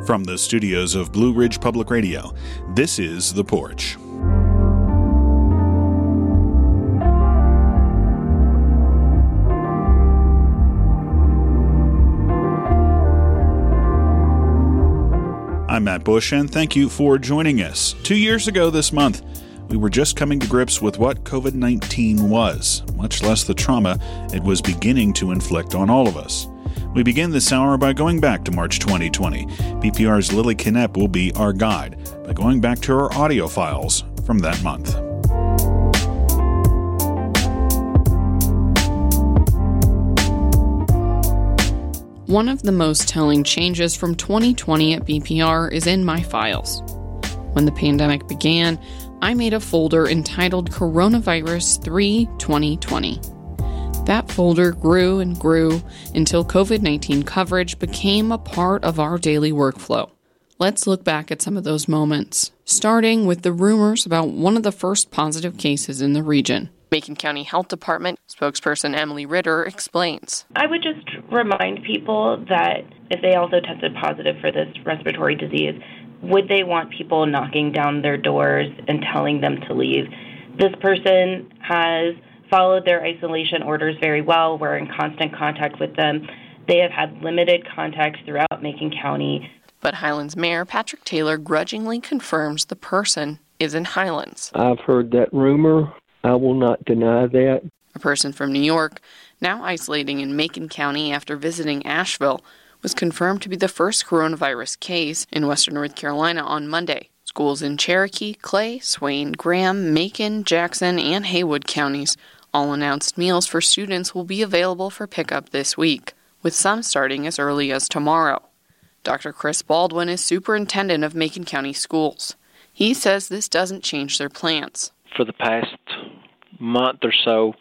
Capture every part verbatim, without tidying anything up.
From the studios of Blue Ridge Public Radio, this is The Porch. I'm Matt Bush, and thank you for joining us. Two years ago this month, we were just coming to grips with what covid nineteen was, much less the trauma it was beginning to inflict on all of us. We begin this hour by going back to March twenty twenty. B P R's Lily Knepp will be our guide by going back to her audio files from that month. One of the most telling changes from twenty twenty at B P R is in my files. When the pandemic began, I made a folder entitled Coronavirus three twenty twenty. That folder grew and grew until covid nineteen coverage became a part of our daily workflow. Let's look back at some of those moments, starting with the rumors about one of the first positive cases in the region. Macon County Health Department spokesperson Emily Ritter explains. I would just remind people that if they also tested positive for this respiratory disease, would they want people knocking down their doors and telling them to leave? This person has followed their isolation orders very well. We're in constant contact with them. They have had limited contacts throughout Macon County. But Highlands Mayor Patrick Taylor grudgingly confirms the person is in Highlands. I've heard that rumor. I will not deny that. A person from New York, now isolating in Macon County after visiting Asheville, was confirmed to be the first coronavirus case in western North Carolina on Monday. Schools in Cherokee, Clay, Swain, Graham, Macon, Jackson, and Haywood counties all announced meals for students will be available for pickup this week, with some starting as early as tomorrow. Doctor Chris Baldwin is superintendent of Macon County Schools. He says this doesn't change their plans. For the past month or so,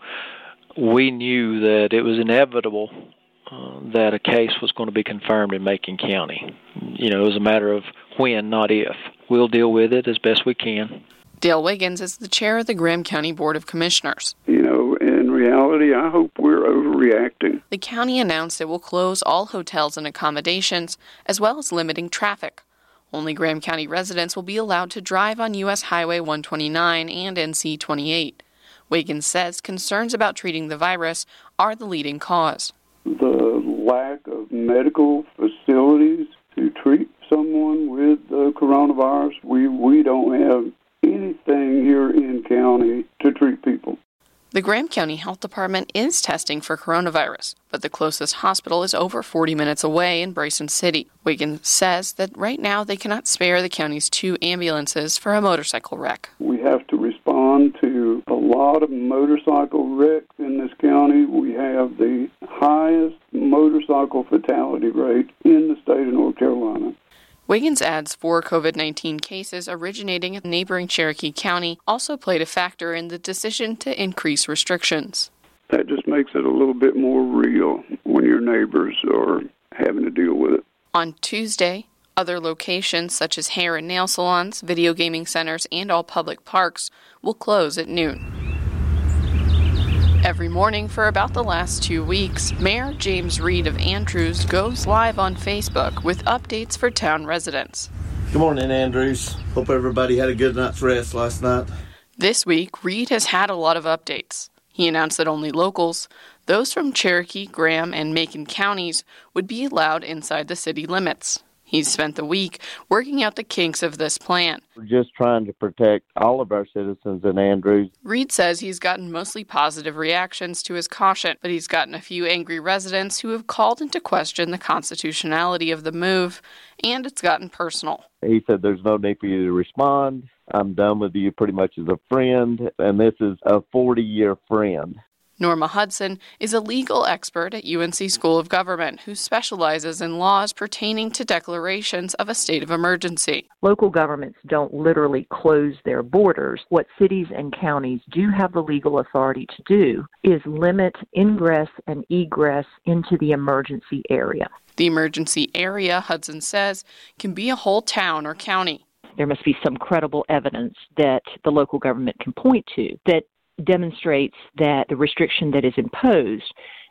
we knew that it was inevitable uh, that a case was going to be confirmed in Macon County. You know, it was a matter of when, not if. We'll deal with it as best we can. Dale Wiggins is the chair of the Graham County Board of Commissioners. You know, in reality, I hope we're overreacting. The county announced it will close all hotels and accommodations, as well as limiting traffic. Only Graham County residents will be allowed to drive on U S Highway one twenty-nine and N C twenty-eight. Wiggins says concerns about treating the virus are the leading cause. The lack of medical facilities to treat someone with the coronavirus. We, we don't have anything here in county to treat people. The Graham County Health Department is testing for coronavirus, but the closest hospital is over forty minutes away in Bryson City. Wiggins says that right now they cannot spare the county's two ambulances for a motorcycle wreck. We have to respond to a lot of motorcycle wrecks in this county. We have the highest motorcycle fatality rate in the state of North Carolina. Wiggins adds four covid nineteen cases originating in neighboring Cherokee County also played a factor in the decision to increase restrictions. That just makes it a little bit more real when your neighbors are having to deal with it. On Tuesday, other locations such as hair and nail salons, video gaming centers, and all public parks will close at noon. Every morning for about the last two weeks, Mayor James Reed of Andrews goes live on Facebook with updates for town residents. Good morning, Andrews. Hope everybody had a good night's rest last night. This week, Reed has had a lot of updates. He announced that only locals, those from Cherokee, Graham, and Macon counties, would be allowed inside the city limits. He's spent the week working out the kinks of this plan. We're just trying to protect all of our citizens in Andrews. Reed says he's gotten mostly positive reactions to his caution, but he's gotten a few angry residents who have called into question the constitutionality of the move, and it's gotten personal. He said there's no need for you to respond. I'm done with you pretty much as a friend, and this is a forty-year friend. Norma Hudson is a legal expert at U N C School of Government who specializes in laws pertaining to declarations of a state of emergency. Local governments don't literally close their borders. What cities and counties do have the legal authority to do is limit ingress and egress into the emergency area. The emergency area, Hudson says, can be a whole town or county. There must be some credible evidence that the local government can point to that demonstrates that the restriction that is imposed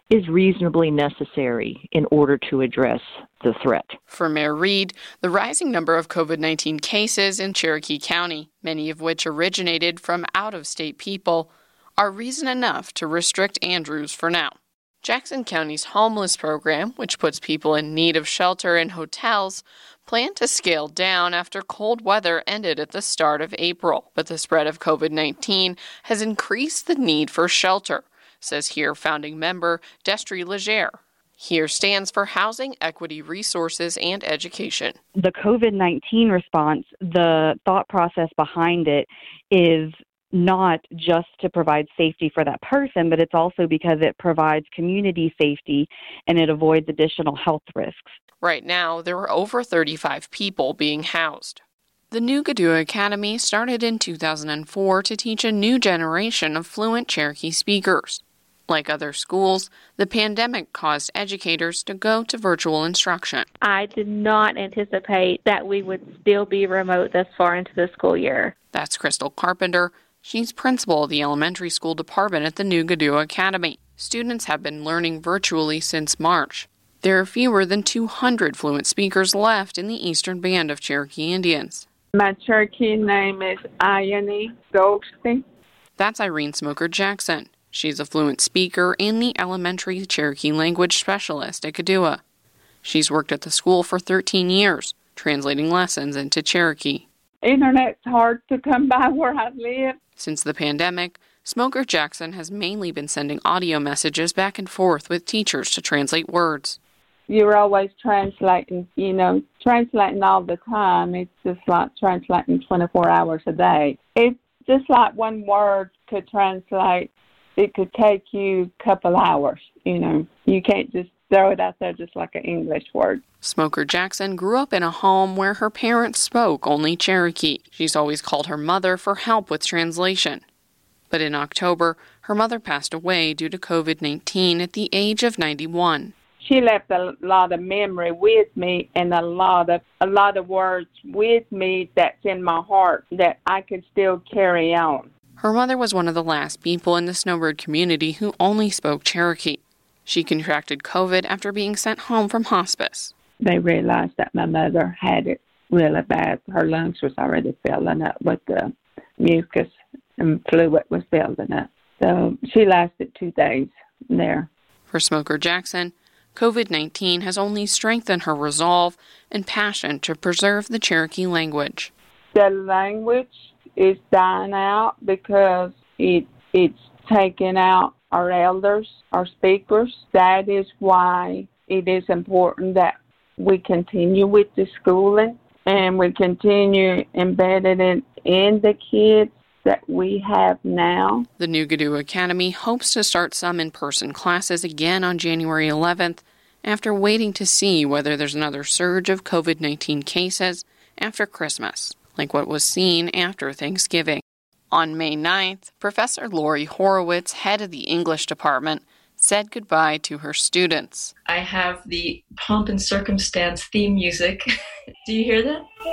is reasonably necessary in order to address the threat. For Mayor Reed, the rising number of COVID nineteen cases in Cherokee County, many of which originated from out-of-state people, are reason enough to restrict Andrews for now. Jackson County's homeless program, which puts people in need of shelter in hotels, planned to scale down after cold weather ended at the start of April. But the spread of COVID nineteen has increased the need for shelter, says HERE founding member Destry Legere. HERE stands for Housing, Equity, Resources, and Education. The COVID nineteen response, the thought process behind it is not just to provide safety for that person, but it's also because it provides community safety and it avoids additional health risks. Right now, there are over thirty-five people being housed. The New Gadua Academy started in two thousand four to teach a new generation of fluent Cherokee speakers. Like other schools, the pandemic caused educators to go to virtual instruction. I did not anticipate that we would still be remote this far into the school year. That's Crystal Carpenter. She's principal of the elementary school department at the New Gadua Academy. Students have been learning virtually since March. There are fewer than two hundred fluent speakers left in the eastern band of Cherokee Indians. My Cherokee name is Ayani Goldstein. That's Irene Smoker Jackson. She's a fluent speaker and the elementary Cherokee language specialist at Gadua. She's worked at the school for thirteen years, translating lessons into Cherokee. Internet's hard to come by where I live. Since the pandemic, Smoker Jackson has mainly been sending audio messages back and forth with teachers to translate words. You're always translating, you know, translating all the time. It's just like translating twenty-four hours a day. It's just like one word could translate. It could take you a couple hours, you know. You can't just throw it out there just like an English word. Smoker Jackson grew up in a home where her parents spoke only Cherokee. She's always called her mother for help with translation. But in October, her mother passed away due to COVID nineteen at the age of ninety-one. She left a lot of memory with me and a lot of a lot of words with me that's in my heart that I could still carry on. Her mother was one of the last people in the snowbird community who only spoke Cherokee. She contracted COVID after being sent home from hospice. They realized that my mother had it really bad. Her lungs was already filling up with the mucus and fluid was building up. So she lasted two days there. For Smoker Jackson, COVID nineteen has only strengthened her resolve and passion to preserve the Cherokee language. The language is dying out because it it's taking out our elders, our speakers. That is why it is important that we continue with the schooling and we continue embedding it in the kids that we have now. The New Gadua Academy hopes to start some in-person classes again on January eleventh after waiting to see whether there's another surge of COVID nineteen cases after Christmas, like what was seen after Thanksgiving. On May ninth, Professor Lori Horowitz, head of the English department, said goodbye to her students. I have the pomp and circumstance theme music. Do you hear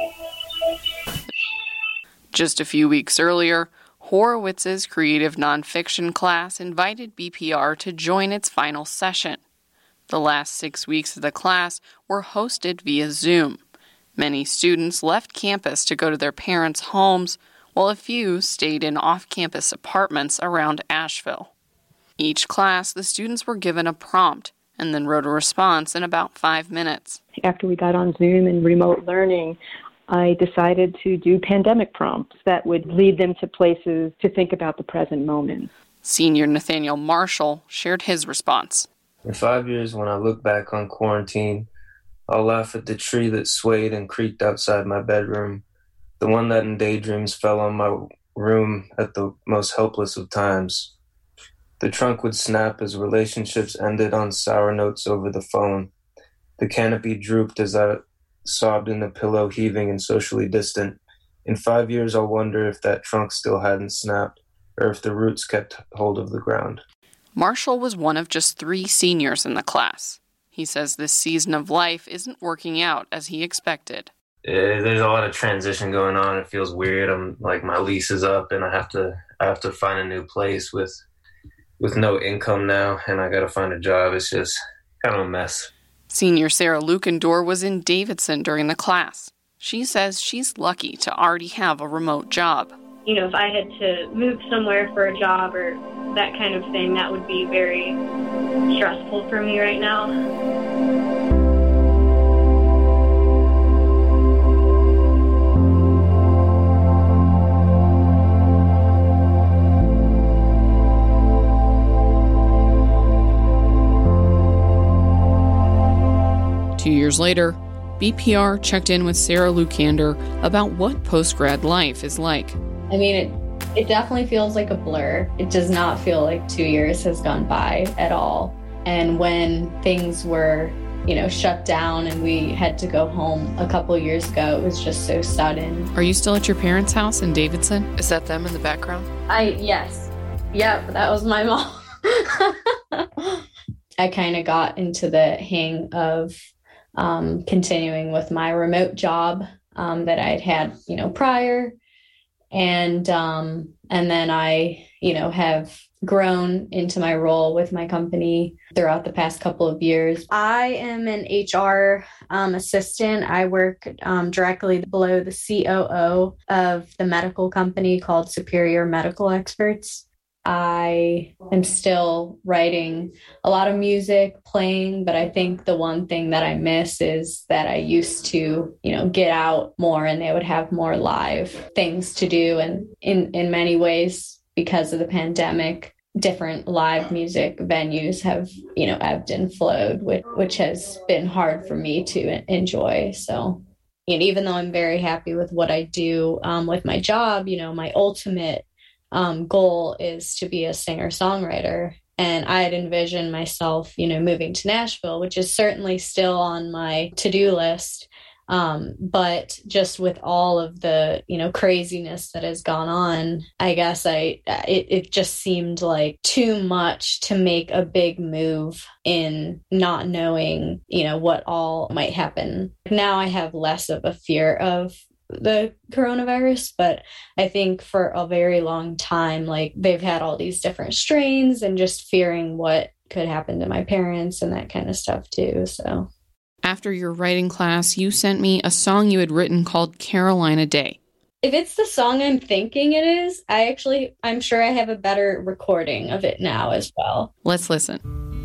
that? Just a few weeks earlier, Horowitz's creative nonfiction class invited B P R to join its final session. The last six weeks of the class were hosted via Zoom. Many students left campus to go to their parents' homes, while a few stayed in off-campus apartments around Asheville. Each class, the students were given a prompt and then wrote a response in about five minutes. After we got on Zoom and remote learning, I decided to do pandemic prompts that would lead them to places to think about the present moment. Senior Nathaniel Marshall shared his response. In five years, when I look back on quarantine, I'll laugh at the tree that swayed and creaked outside my bedroom, the one that in daydreams fell on my room at the most helpless of times. The trunk would snap as relationships ended on sour notes over the phone. The canopy drooped as I sobbed in the pillow, heaving and socially distant. In five years, I'll wonder if that trunk still hadn't snapped, or if the roots kept hold of the ground. Marshall was one of just three seniors in the class. He says this season of life isn't working out as he expected. There's a lot of transition going on. It feels weird. I'm like, my lease is up and I have to I have to find a new place with with no income now, and I got to find a job. It's just kind of a mess. Senior Sarah Lukendor was in Davidson during the class. She says she's lucky to already have a remote job. You know, if I had to move somewhere for a job or that kind of thing, that would be very stressful for me right now. Two years later, B P R checked in with Sarah Lukendor about what post-grad life is like. I mean, it, it definitely feels like a blur. It does not feel like two years has gone by at all. And when things were, you know, shut down and we had to go home a couple years ago, it was just so sudden. Are you still at your parents' house in Davidson? Is that them in the background? I, yes. Yep, that was my mom. I kind of got into the hang of Um, continuing with my remote job um, that I'd had, you know, prior. And, um, and then I, you know, have grown into my role with my company throughout the past couple of years. I am an H R um, assistant. I work um, directly below the C O O of the medical company called Superior Medical Experts. I am still writing a lot of music, playing, but I think the one thing that I miss is that I used to, you know, get out more and they would have more live things to do. And in, in many ways, because of the pandemic, different live music venues have, you know, ebbed and flowed, which, which has been hard for me to enjoy. So, you know, even though I'm very happy with what I do um, with my job, you know, my ultimate Um, goal is to be a singer-songwriter. And I had envisioned myself, you know, moving to Nashville, which is certainly still on my to-do list. Um, but just with all of the, you know, craziness that has gone on, I guess I, it, it just seemed like too much to make a big move in not knowing, you know, what all might happen. Now I have less of a fear of the coronavirus, but I think for a very long time, like they've had all these different strains and just fearing what could happen to my parents and that kind of stuff too. So after your writing class, you sent me a song you had written called Carolina Day. If it's the song I'm thinking it is, I actually, I'm sure I have a better recording of it now as well. Let's listen.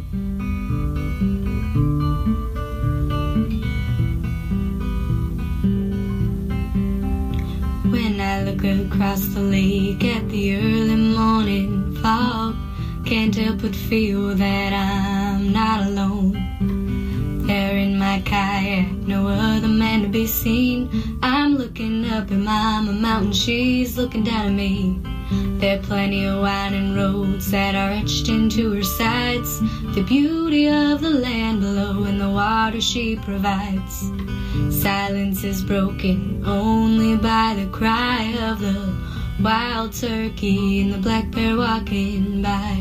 When I look across the lake at the early morning fog, can't help but feel that I'm not alone. There in my kayak, no other man to be seen. I'm looking up at Mama Mountain, she's looking down at me. There are plenty of winding roads that are etched into her sides, the beauty of the land below and the water she provides. Silence is broken only by the cry of the wild turkey and the black bear walking by.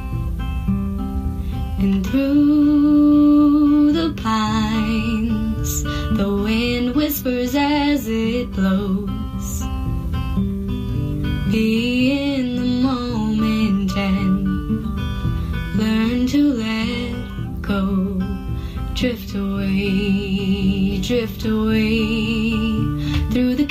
And through the pines, the wind whispers as it blows. Be in the moment and learn to let go. Drift away, drift away through the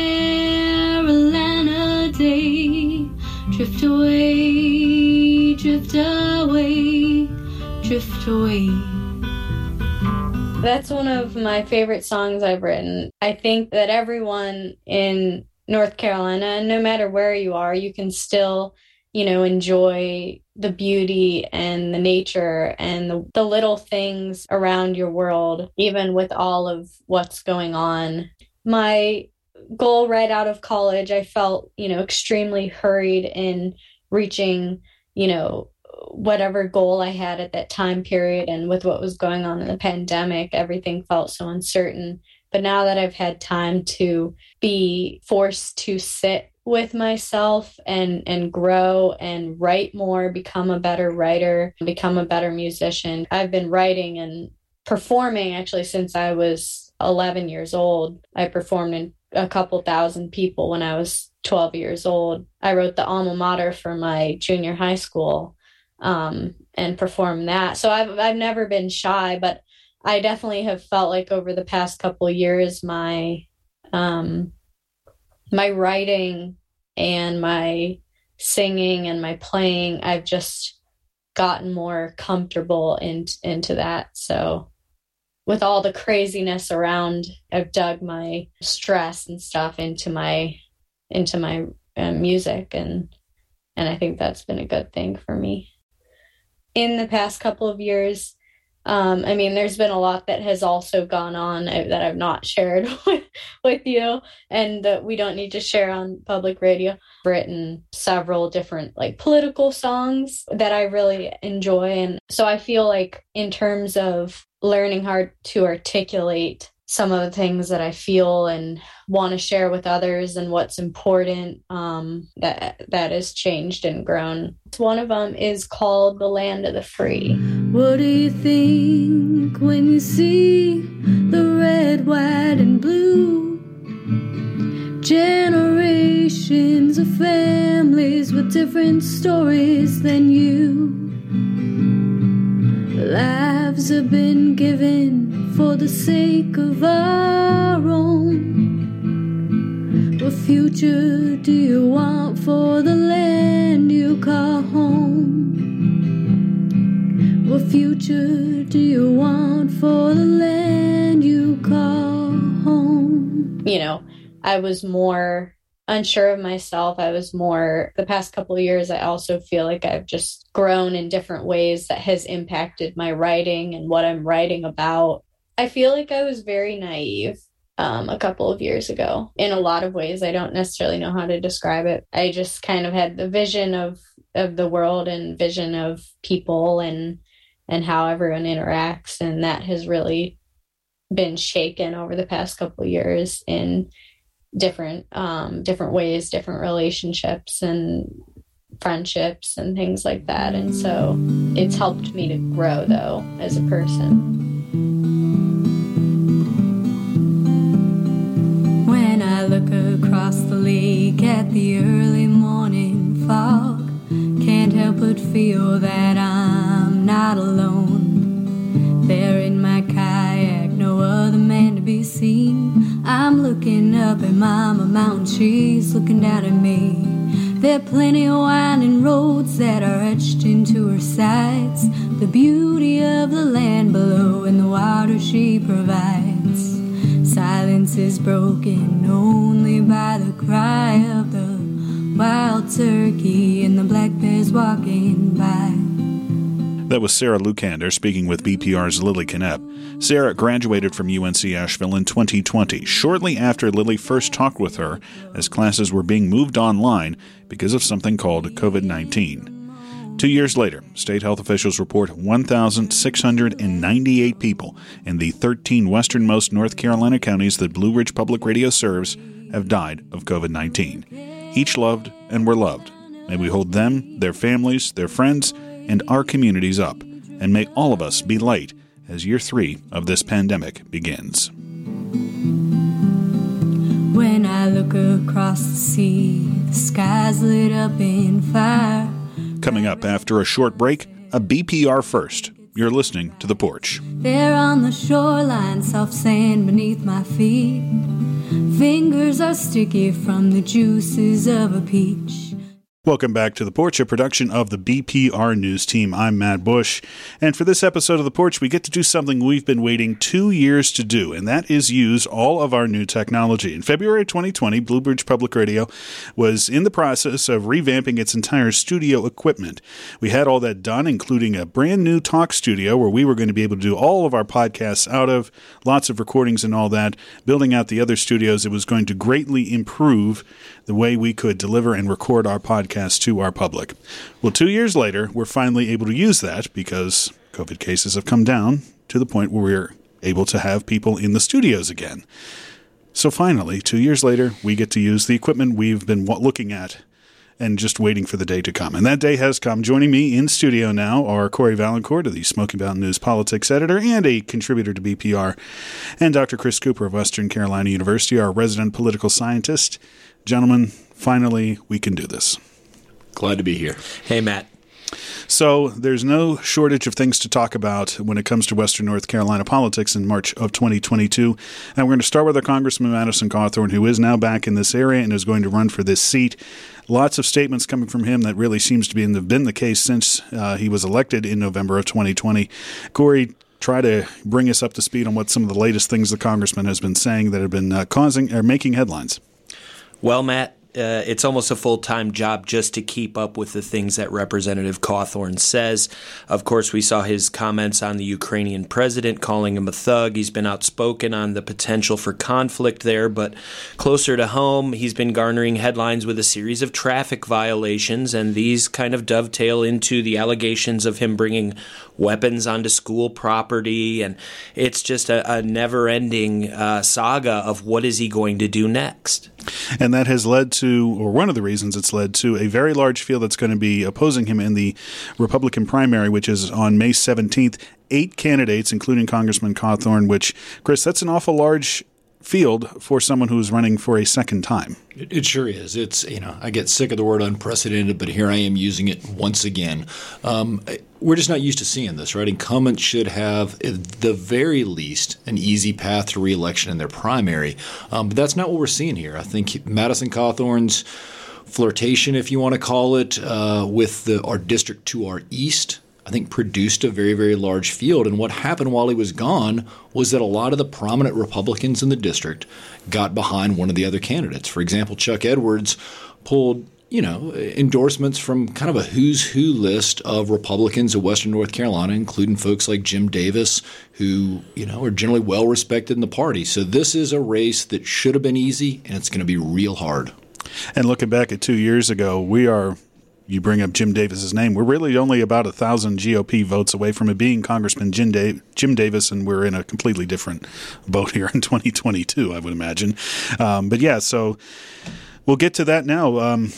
Carolina day. Drift away, drift away, drift away. That's one of my favorite songs I've written. I think that everyone in North Carolina, no matter where you are, you can still, you know, enjoy the beauty and the nature and the, the little things around your world, even with all of what's going on. My goal right out of college, I felt, you know, extremely hurried in reaching, you know, whatever goal I had at that time period. And with what was going on in the pandemic, everything felt so uncertain. But now that I've had time to be forced to sit with myself and, and grow and write more, become a better writer, become a better musician. I've been writing and performing actually since I was eleven years old. I performed in a couple thousand people when I was twelve years old. I wrote the alma mater for my junior high school um, and perform that. So I've I've never been shy, but I definitely have felt like over the past couple of years, my um, my writing and my singing and my playing, I've just gotten more comfortable in, into that. So with all the craziness around, I've dug my stress and stuff into my into my uh, music, and and I think that's been a good thing for me. In the past couple of years, um, I mean, there's been a lot that has also gone on that I've not shared with, with you, and that we don't need to share on public radio. I've written several different like political songs that I really enjoy, and so I feel like in terms of learning how to articulate some of the things that I feel and want to share with others and what's important, um, that that has changed and grown. One of them is called The Land of the Free. What do you think when you see the red, white, and blue? Generations of families with different stories than you. Lives have been given for the sake of our own. What future do you want for the land you call home? What future do you want for the land you call home? You know, I was more unsure of myself. I was more, the past couple of years, I also feel like I've just grown in different ways that has impacted my writing and what I'm writing about. I feel like I was very naive um, a couple of years ago. In a lot of ways, I don't necessarily know how to describe it. I just kind of had the vision of, of the world and vision of people and and how everyone interacts, and that has really been shaken over the past couple of years in different um, different ways, different relationships and friendships and things like that. And so it's helped me to grow, though, as a person. When I look across the lake at the early morning fog, can't help but feel that I'm not alone. There in my kayak, no other man to be seen. I'm looking up at Mama Mountain, she's looking down at me. There are plenty of winding roads that are etched into her sides. The beauty of the land below and the water she provides. Silence is broken only by the cry of the wild turkey and the black bears walking by. That was Sarah Lukander speaking with B P R's Lily Knepp. Sarah graduated from U N C Asheville in twenty twenty, shortly after Lily first talked with her as classes were being moved online because of something called covid nineteen. Two years later, state health officials report one thousand six hundred ninety-eight people in the thirteen westernmost North Carolina counties that Blue Ridge Public Radio serves have died of covid nineteen. Each loved and were loved. May we hold them, their families, their friends, and our communities up. And may all of us be light as year three of this pandemic begins. When I look across the sea, the sky's lit up in fire. Coming up after a short break, a B P R first. You're listening to The Porch. There on the shoreline, soft sand beneath my feet. Fingers are sticky from the juices of a peach. Welcome back to The Porch, a production of the B P R News Team. I'm Matt Bush, and for this episode of The Porch, we get to do something we've been waiting two years to do, and that is use all of our new technology. In February twenty twenty, Blue Ridge Public Radio was in the process of revamping its entire studio equipment. We had all that done, including a brand new talk studio where we were going to be able to do all of our podcasts out of, lots of recordings and all that, building out the other studios. It was going to greatly improve the way we could deliver and record our podcasts to our public. Well, two years later, we're finally able to use that because COVID cases have come down to the point where we're able to have people in the studios again. So finally, two years later, we get to use the equipment we've been looking at and just waiting for the day to come. And that day has come. Joining me in studio now are Corey Valancourt, the Smoky Mountain News politics editor and a contributor to B P R, and Doctor Chris Cooper of Western Carolina University, our resident political scientist. Gentlemen, finally, we can do this. Glad to be here. Hey, Matt. So there's no shortage of things to talk about when it comes to Western North Carolina politics in March of twenty twenty-two. And we're going to start with our Congressman Madison Cawthorn, who is now back in this area and is going to run for this seat. Lots of statements coming from him that really seems to be in the, been the case since uh, he was elected in November of twenty twenty. Corey, try to bring us up to speed on what some of the latest things the congressman has been saying that have been uh, causing or making headlines. Well, Matt, Uh, it's almost a full-time job just to keep up with the things that Representative Cawthorn says. Of course, we saw his comments on the Ukrainian president, calling him a thug. He's been outspoken on the potential for conflict there, but closer to home, he's been garnering headlines with a series of traffic violations, and these kind of dovetail into the allegations of him bringing weapons onto school property, and it's just a, a never-ending uh, saga of what is he going to do next. And that has led to, or one of the reasons it's led to, a very large field that's going to be opposing him in the Republican primary, which is on May seventeenth. Eight candidates, including Congressman Cawthorn, which, Chris, that's an awful large field for someone who's running for a second time. It, it sure is. It's, you know, I get sick of the word unprecedented, but here I am using it once again. Um, we're just not used to seeing this, right? Incumbents should have, at the very least, an easy path to re-election in their primary. Um, but that's not what we're seeing here. I think Madison Cawthorn's flirtation, if you want to call it, uh, with the, our district to our east, I think produced a very, very large field. And what happened while he was gone was that a lot of the prominent Republicans in the district got behind one of the other candidates. For example, Chuck Edwards pulled, you know, endorsements from kind of a who's who list of Republicans in Western North Carolina, including folks like Jim Davis, who, you know, are generally well respected in the party. So this is a race that should have been easy, and it's going to be real hard. And looking back at two years ago, we are – you bring up Jim Davis's name. We're really only about a thousand G O P votes away from it being Congressman Jim, da- Jim Davis, and we're in a completely different boat here in twenty twenty-two, I would imagine. Um, but yeah, so we'll get to that now. Um,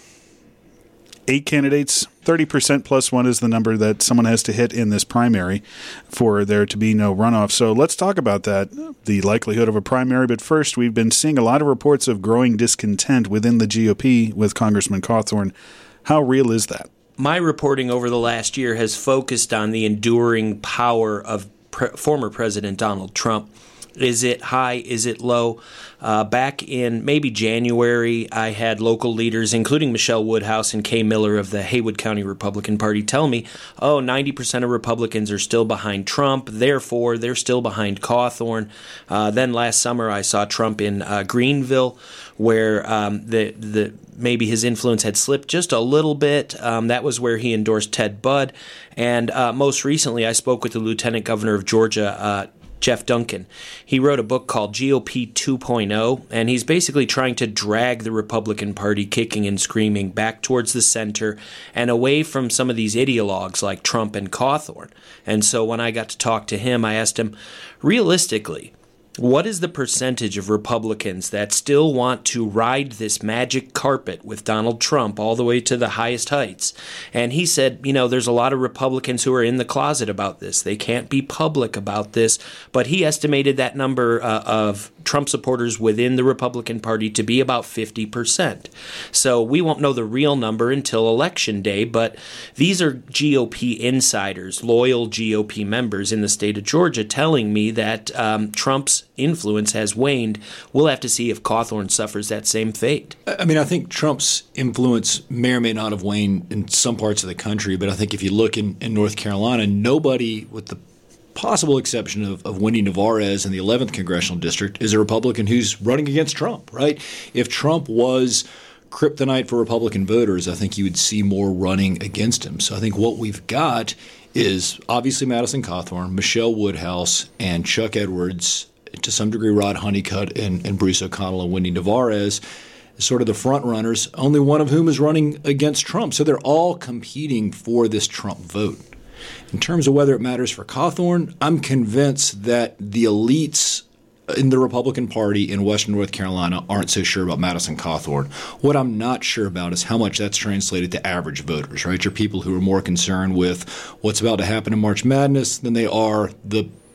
eight candidates, thirty percent plus one is the number that someone has to hit in this primary for there to be no runoff. So let's talk about that, the likelihood of a primary. But first, we've been seeing a lot of reports of growing discontent within the G O P with Congressman Cawthorn. How real is that? My reporting over the last year has focused on the enduring power of pre- former President Donald Trump. Is it high? Is it low? Uh, back in maybe January, I had local leaders, including Michelle Woodhouse and Kay Miller of the Haywood County Republican Party, tell me, oh, ninety percent of Republicans are still behind Trump, therefore they're still behind Cawthorn. Uh, then last summer, I saw Trump in uh, Greenville, where um, the the maybe his influence had slipped just a little bit. Um, that was where he endorsed Ted Budd. And uh, most recently, I spoke with the Lieutenant Governor of Georgia, uh, Jeff Duncan. He wrote a book called G O P two point oh, and he's basically trying to drag the Republican Party kicking and screaming back towards the center and away from some of these ideologues like Trump and Cawthorn. And so when I got to talk to him, I asked him, realistically, what is the percentage of Republicans that still want to ride this magic carpet with Donald Trump all the way to the highest heights? And he said, you know, there's a lot of Republicans who are in the closet about this. They can't be public about this. But he estimated that number uh, of Trump supporters within the Republican Party to be about fifty percent. So we won't know the real number until Election Day, but these are G O P insiders, loyal G O P members in the state of Georgia telling me that um, Trump's influence has waned. We'll have to see if Cawthorn suffers that same fate. I mean, I think Trump's influence may or may not have waned in some parts of the country, but I think if you look in, in North Carolina, nobody, with the possible exception of, of Wendy Navarez in the eleventh Congressional District, is a Republican who's running against Trump, right? If Trump was kryptonite for Republican voters, I think you would see more running against him. So I think what we've got is obviously Madison Cawthorn, Michelle Woodhouse, and Chuck Edwards, to some degree Rod Honeycutt and, and Bruce O'Connell and Wendy Navarez, sort of the front runners, only one of whom is running against Trump. So they're all competing for this Trump vote. In terms of whether it matters for Cawthorn, I'm convinced that the elites in the Republican Party in Western North Carolina aren't so sure about Madison Cawthorn. What I'm not sure about is how much that's translated to average voters, right? You're people who are more concerned with what's about to happen in March Madness than they are the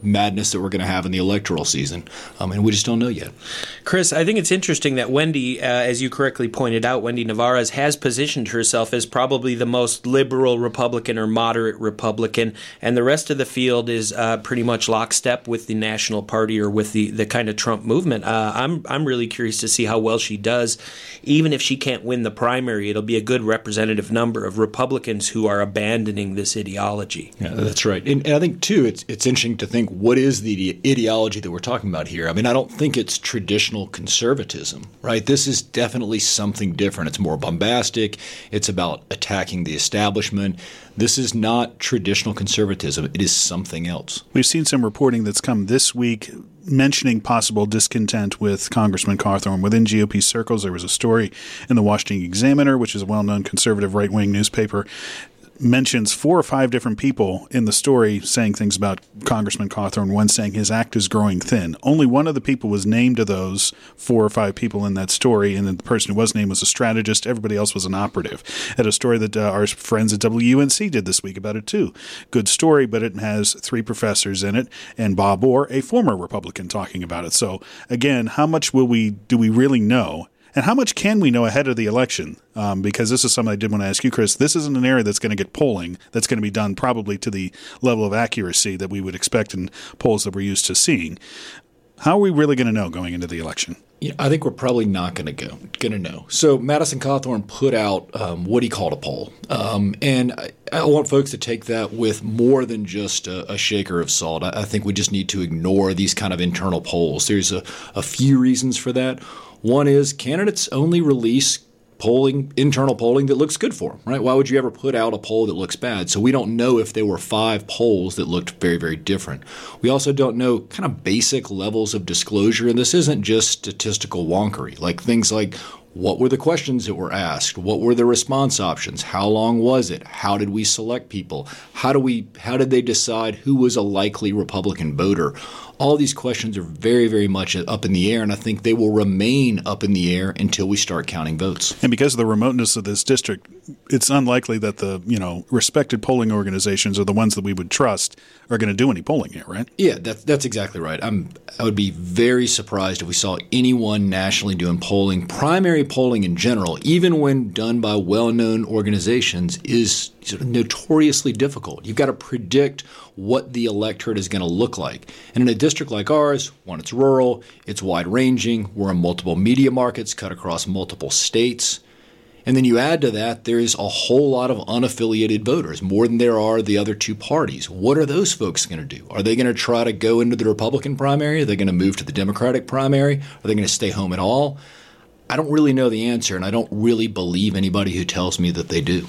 madness that we're going to have in the electoral season. Um, and we just don't know yet. Chris, I think it's interesting that Wendy, uh, as you correctly pointed out, Wendy Navarez has positioned herself as probably the most liberal Republican or moderate Republican, and the rest of the field is uh, pretty much lockstep with the National Party or with the, the kind of Trump movement. Uh, I'm I'm really curious to see how well she does. Even if she can't win the primary, it'll be a good representative number of Republicans who are abandoning this ideology. Yeah, that's right. And, and I think, too, it's it's interesting to think, what is the ideology that we're talking about here? I mean, I don't think it's traditional conservatism, right? This is definitely something different. It's more bombastic. It's about attacking the establishment. This is not traditional conservatism. It is something else. We've seen some reporting that's come this week mentioning possible discontent with Congressman Cawthorn. Within G O P circles, there was a story in the Washington Examiner, which is a well-known conservative right-wing newspaper, mentions four or five different people in the story saying things about Congressman Cawthorn, one saying his act is growing thin. Only one of the people was named of those four or five people in that story, and then the person who was named was a strategist. Everybody else was an operative. Had a story that uh, our friends at W U N C did this week about it too. Good story, but it has three professors in it, and Bob Orr, a former Republican, talking about it. So again, how much will we do we really know? And how much can we know ahead of the election? Um, because this is something I did want to ask you, Chris. This isn't an area that's going to get polling that's going to be done probably to the level of accuracy that we would expect in polls that we're used to seeing. How are we really going to know going into the election? Yeah, I think we're probably not going to go going to know. So Madison Cawthorn put out um, what he called a poll, um, and I, I want folks to take that with more than just a, a shaker of salt. I, I think we just need to ignore these kind of internal polls. There's a, a few reasons for that. One is candidates only release polling, internal polling that looks good for them, right? Why would you ever put out a poll that looks bad? So we don't know if there were five polls that looked very, very different. We also don't know kind of basic levels of disclosure, and this isn't just statistical wonkery, like things like what were the questions that were asked? What were the response options? How long was it? How did we select people? How do we? How did they decide who was a likely Republican voter? All these questions are very, very much up in the air, and I think they will remain up in the air until we start counting votes. And because of the remoteness of this district, it's unlikely that the you know respected polling organizations or the ones that we would trust are going to do any polling here, right? Yeah, that's that's exactly right. I'm I would be very surprised if we saw anyone nationally doing polling. Primary polling in general, even when done by well-known organizations, is sort of notoriously difficult. You've got to predict what the electorate is going to look like. And in a district like ours, one, it's rural, it's wide-ranging, we're in multiple media markets cut across multiple states. And then you add to that, there's a whole lot of unaffiliated voters, more than there are the other two parties. What are those folks going to do? Are they going to try to go into the Republican primary? Are they going to move to the Democratic primary? Are they going to stay home at all? I don't really know the answer, and I don't really believe anybody who tells me that they do.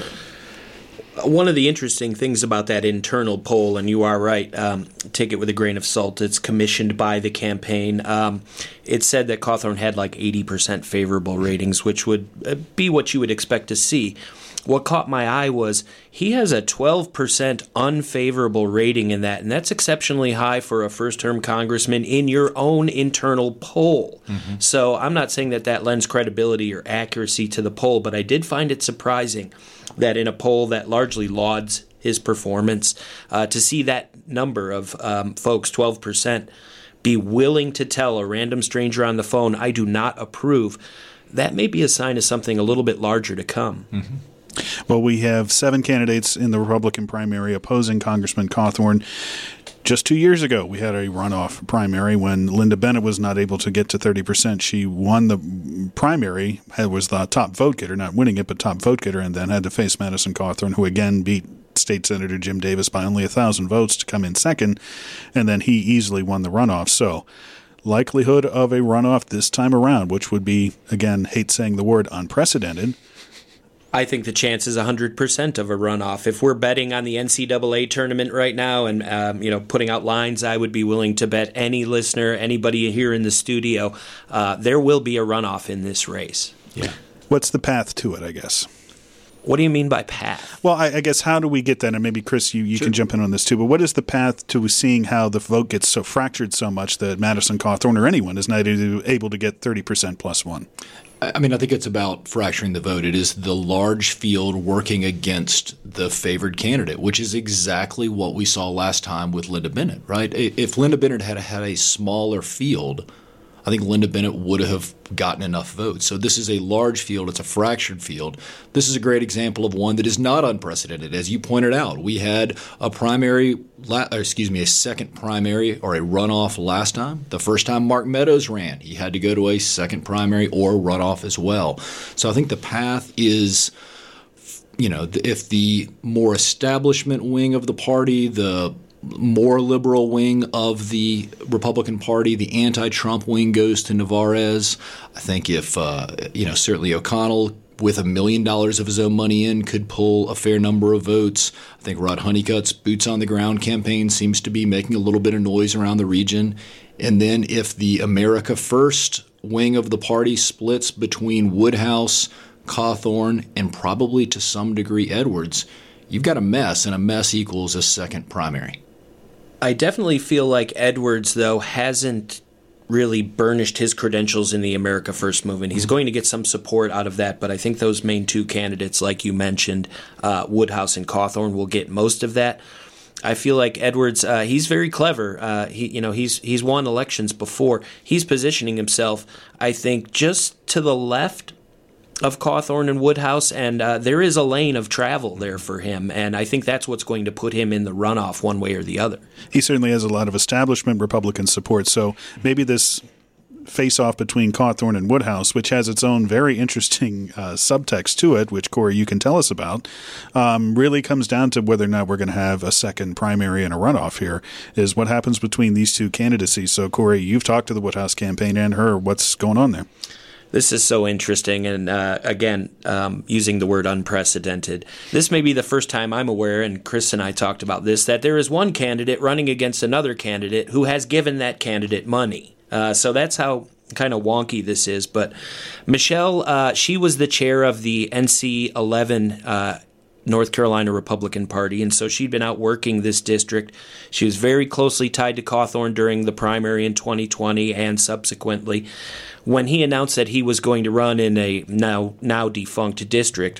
One of the interesting things about that internal poll, and you are right, um, take it with a grain of salt, it's commissioned by the campaign. Um, it said that Cawthorn had like eighty percent favorable ratings, which would be what you would expect to see. What caught my eye was he has a twelve percent unfavorable rating in that, and that's exceptionally high for a first-term congressman in your own internal poll. Mm-hmm. So I'm not saying that that lends credibility or accuracy to the poll, but I did find it surprising that in a poll that largely lauds his performance, uh, to see that number of um, folks, twelve percent, be willing to tell a random stranger on the phone, I do not approve, that may be a sign of something a little bit larger to come. Mm-hmm. Well, we have seven candidates in the Republican primary opposing Congressman Cawthorn. Just two years ago, we had a runoff primary when Linda Bennett was not able to get to thirty percent. She won the primary, was the top vote getter, not winning it, but top vote getter, and then had to face Madison Cawthorn, who again beat State Senator Jim Davis by only one thousand votes to come in second, and then he easily won the runoff. So likelihood of a runoff this time around, which would be, again, hate saying the word, unprecedented. I think the chance is one hundred percent of a runoff. If we're betting on the N C double A tournament right now and um, you know putting out lines, I would be willing to bet any listener, anybody here in the studio, uh, there will be a runoff in this race. Yeah. What's the path to it, I guess? What do you mean by path? Well, I, I guess how do we get that? And maybe, Chris, you, you sure. can jump in on this too. But what is the path to seeing how the vote gets so fractured so much that Madison Cawthorn or anyone is not able to get thirty percent plus one? I mean, I think it's about fracturing the vote. It is the large field working against the favored candidate, which is exactly what we saw last time with Linda Bennett, right? If Linda Bennett had had a smaller field, I think Linda Bennett would have gotten enough votes. So this is a large field. It's a fractured field. This is a great example of one that is not unprecedented. As you pointed out, we had a primary, or excuse me, a second primary or a runoff last time. The first time Mark Meadows ran, he had to go to a second primary or runoff as well. So I think the path is, you know, if the more establishment wing of the party, the more liberal wing of the Republican Party, the anti-Trump wing goes to Navarez. I think if, uh, you know, certainly O'Connell with a million dollars of his own money in could pull a fair number of votes. I think Rod Honeycutt's boots on the ground campaign seems to be making a little bit of noise around the region. And then if the America First wing of the party splits between Woodhouse, Cawthorn, and probably to some degree Edwards, you've got a mess, and a mess equals a second primary. I definitely feel like Edwards, though, hasn't really burnished his credentials in the America First movement. He's going to get some support out of that, but I think those main two candidates, like you mentioned, uh, Woodhouse and Cawthorn, will get most of that. I feel like Edwards, uh, he's very clever. Uh, he, you know, he's he's won elections before. He's positioning himself, I think, just to the left of Cawthorn and Woodhouse, and uh, there is a lane of travel there for him, and I think that's what's going to put him in the runoff one way or the other. He certainly has a lot of establishment Republican support, so maybe this face-off between Cawthorn and Woodhouse, which has its own very interesting uh, subtext to it, which, Corey, you can tell us about, um, really comes down to whether or not we're going to have a second primary and a runoff here, is what happens between these two candidacies. So, Corey, you've talked to the Woodhouse campaign and her. What's going on there? This is so interesting, and uh, again, um, using the word unprecedented. This may be the first time I'm aware, and Chris and I talked about this, that there is one candidate running against another candidate who has given that candidate money. Uh, so that's how kind of wonky this is. But Michelle, uh, she was the chair of the N C eleven uh, North Carolina Republican Party, and so she'd been out working this district. She was very closely tied to Cawthorn during the primary in twenty twenty and subsequently. When he announced that he was going to run in a now now defunct district,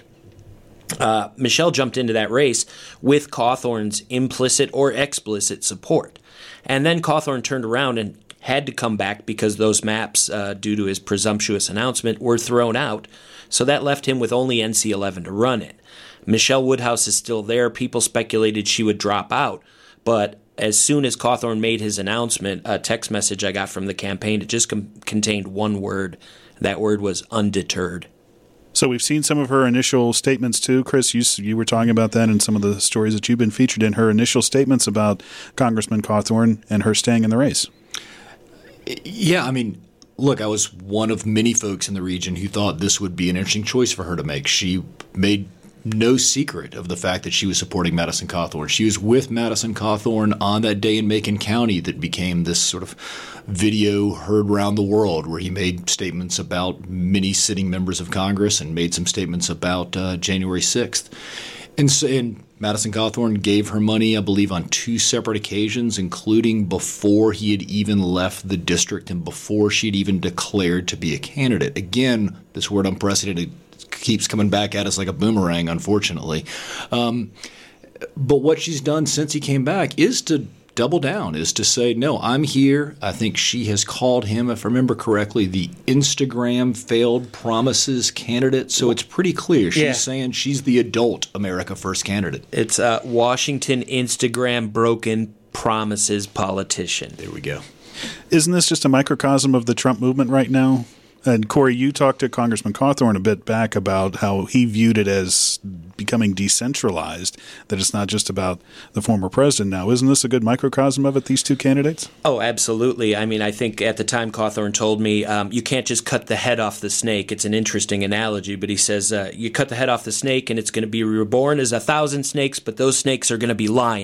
uh, Michelle jumped into that race with Cawthorn's implicit or explicit support. And then Cawthorn turned around and had to come back because those maps, uh, due to his presumptuous announcement, were thrown out. So that left him with only N C eleven to run in. Michelle Woodhouse is still there. People speculated she would drop out, but as soon as Cawthorn made his announcement, a text message I got from the campaign, it just com- contained one word. That word was undeterred. So we've seen some of her initial statements too. Chris, you, you were talking about that in some of the stories that you've been featured in, her initial statements about Congressman Cawthorn and her staying in the race. Yeah, I mean, look, I was one of many folks in the region who thought this would be an interesting choice for her to make. She made no secret of the fact that she was supporting Madison Cawthorn. She was with Madison Cawthorn on that day in Macon County that became this sort of video heard around the world, where he made statements about many sitting members of Congress and made some statements about uh, January sixth. And, so, and Madison Cawthorn gave her money, I believe, on two separate occasions, including before he had even left the district and before she'd even declared to be a candidate. Again, this word unprecedented keeps coming back at us like a boomerang, unfortunately. Um, but what she's done since he came back is to double down, is to say, no, I'm here. I think she has called him, if I remember correctly, the Instagram failed promises candidate. So it's pretty clear. She's yeah. saying she's the adult America First candidate. It's a Washington Instagram broken promises politician. There we go. Isn't this just a microcosm of the Trump movement right now? And Corey, you talked to Congressman Cawthorn a bit back about how he viewed it as becoming decentralized, that it's not just about the former president now. Isn't this a good microcosm of it, these two candidates? Oh, absolutely. I mean, I think at the time Cawthorn told me um, you can't just cut the head off the snake. It's an interesting analogy, but he says uh, you cut the head off the snake and it's going to be reborn as a thousand snakes, but those snakes are going to be lions.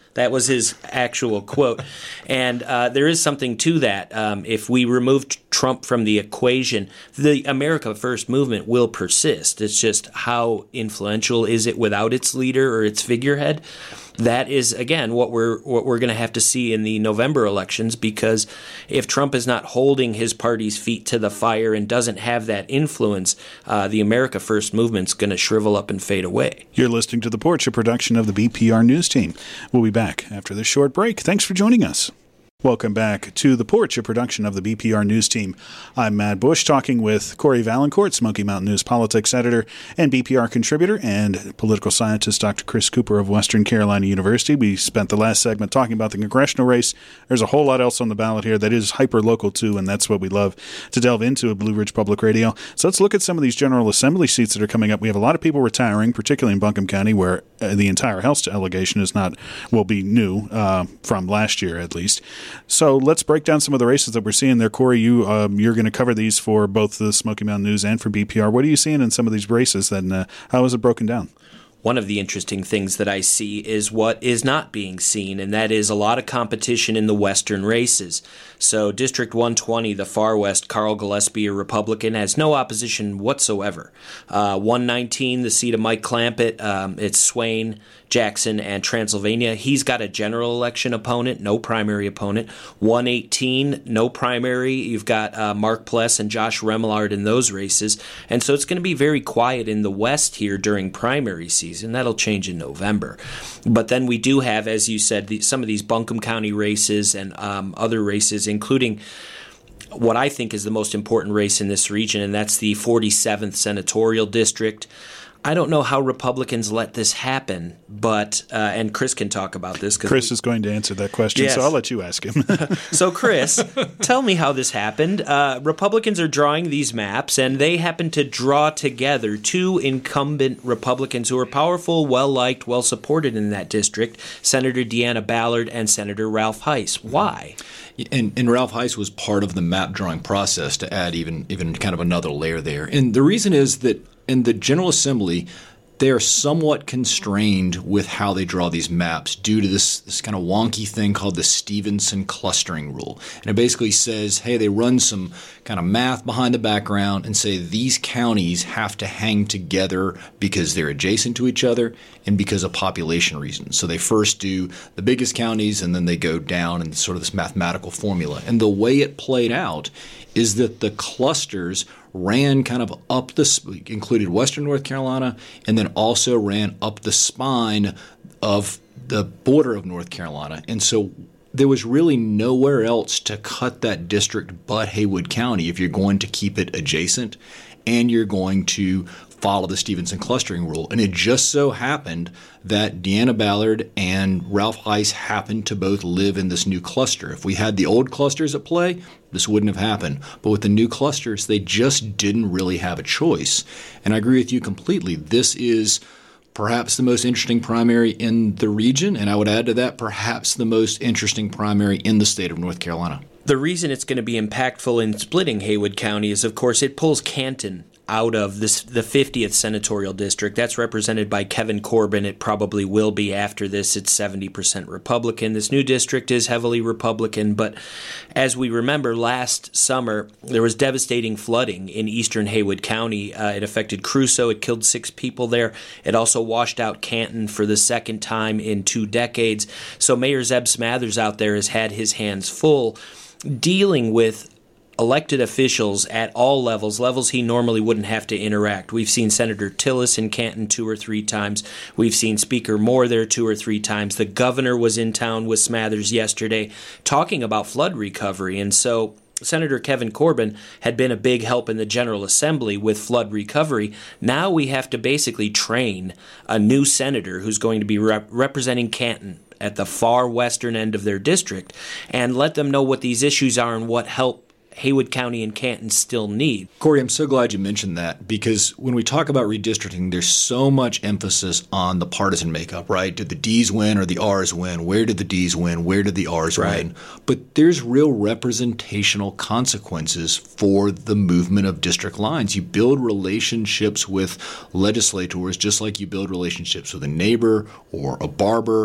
That was his actual quote. And uh, there is something to that. Um, if we removed Trump from the equation, the America First movement will persist. It's just how influential is it without its leader or its figurehead? That is, again, what we're what we're going to have to see in the November elections, because if Trump is not holding his party's feet to the fire and doesn't have that influence, uh, the America First movement's going to shrivel up and fade away. You're listening to The Porch, a production of the B P R News Team. We'll be back after this short break. Thanks for joining us. Welcome back to The Porch, a production of the B P R News Team. I'm Matt Bush, talking with Corey Valancourt, Smoky Mountain News politics editor and B P R contributor, and political scientist Doctor Chris Cooper of Western Carolina University. We spent the last segment talking about the congressional race. There's a whole lot else on the ballot here that is hyper-local, too, and that's what we love to delve into at Blue Ridge Public Radio. So let's look at some of these General Assembly seats that are coming up. We have a lot of people retiring, particularly in Buncombe County, where uh, the entire House delegation is not, will be new uh, from last year, at least. So let's break down some of the races that we're seeing there. Corey, you, um, you're going to cover these for both the Smoky Mountain News and for B P R. What are you seeing in some of these races, and uh, how is it broken down? One of the interesting things that I see is what is not being seen, and that is a lot of competition in the western races. So District one twenty, the far west, Carl Gillespie, a Republican, has no opposition whatsoever. Uh, one nineteen, the seat of Mike Clampett, um, it's Swain, Jackson, and Transylvania. He's got a general election opponent, no primary opponent. one eighteen, no primary. You've got uh, Mark Pless and Josh Remillard in those races. And so it's going to be very quiet in the west here during primary season. That'll change in November. But then we do have, as you said, the, some of these Buncombe County races and um, other races, including what I think is the most important race in this region, and that's the forty-seventh Senatorial District. I don't know how Republicans let this happen, but uh, and Chris can talk about this. Chris we, is going to answer that question, yes. So I'll let you ask him. So, Chris, tell me how this happened. Uh, Republicans are drawing these maps, and they happen to draw together two incumbent Republicans who are powerful, well-liked, well-supported in that district, Senator Deanna Ballard and Senator Ralph Heiss. Why? And, and Ralph Heiss was part of the map drawing process to add even even kind of another layer there. And the reason is that in the General Assembly, they are somewhat constrained with how they draw these maps due to this, this kind of wonky thing called the Stevenson clustering rule. And it basically says, hey, they run some kind of math behind the background and say these counties have to hang together because they're adjacent to each other and because of population reasons. So they first do the biggest counties and then they go down in sort of this mathematical formula. And the way it played out is that the clusters ran kind of up the, included Western North Carolina, and then also ran up the spine of the border of North Carolina. And so there was really nowhere else to cut that district but Haywood County if you're going to keep it adjacent and you're going to follow the Stevenson clustering rule. And it just so happened that Deanna Ballard and Ralph Heiss happened to both live in this new cluster. If we had the old clusters at play, this wouldn't have happened. But with the new clusters, they just didn't really have a choice. And I agree with you completely. This is perhaps the most interesting primary in the region, and I would add to that perhaps the most interesting primary in the state of North Carolina. The reason it's going to be impactful in splitting Haywood County is, of course, it pulls Canton out of this, the fiftieth Senatorial District. That's represented by Kevin Corbin. It probably will be after this. It's seventy percent Republican. This new district is heavily Republican, but as we remember, last summer there was devastating flooding in eastern Haywood County. Uh, it affected Crusoe. It killed six people there. It also washed out Canton for the second time in two decades. So Mayor Zeb Smathers out there has had his hands full dealing with elected officials at all levels, levels he normally wouldn't have to interact. We've seen Senator Tillis in Canton two or three times. We've seen Speaker Moore there two or three times. The governor was in town with Smathers yesterday talking about flood recovery. And so Senator Kevin Corbin had been a big help in the General Assembly with flood recovery. Now we have to basically train a new senator who's going to be rep- representing Canton at the far western end of their district and let them know what these issues are and what help Haywood County and Canton still need. Corey, I'm so glad you mentioned that, because when we talk about redistricting, there's so much emphasis on the partisan makeup, right? Did the D's win or the R's win? Where did the D's win? Where did the R's right. win? But there's real representational consequences for the movement of district lines. You build relationships with legislators just like you build relationships with a neighbor or a barber